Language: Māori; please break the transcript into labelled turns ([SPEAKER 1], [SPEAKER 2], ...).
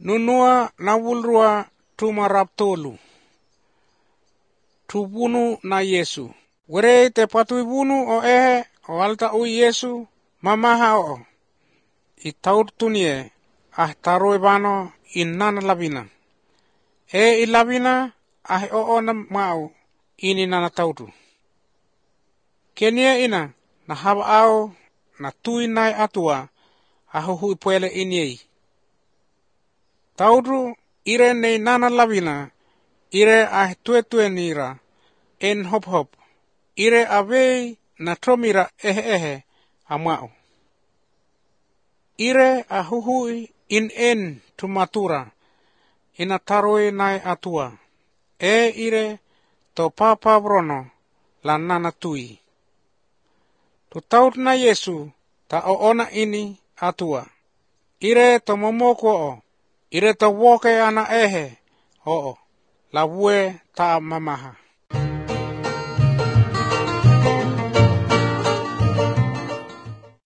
[SPEAKER 1] Nunua nawulrua tumarap tolu. Tubunu na Yesu. Were te patui bunu o ehe o alta ui Yesu mamaha o. Itaur tunie taroi bano inana labina. Ilabina o na mau ini nana tautu. Kenia ina na haba au na tui nai atua hui puele iniei. Tautu ire nei nana labina ire tue nira en hop. Ire avei na tromira ehe amau. Ire hui in tumatura ina taroi nai atua. Ire to papa brono la nana tui. Tu taut na Yesu ta ona ini atua. Ire to momoko o. Ire to woke ana ehe la vue ta mamaha.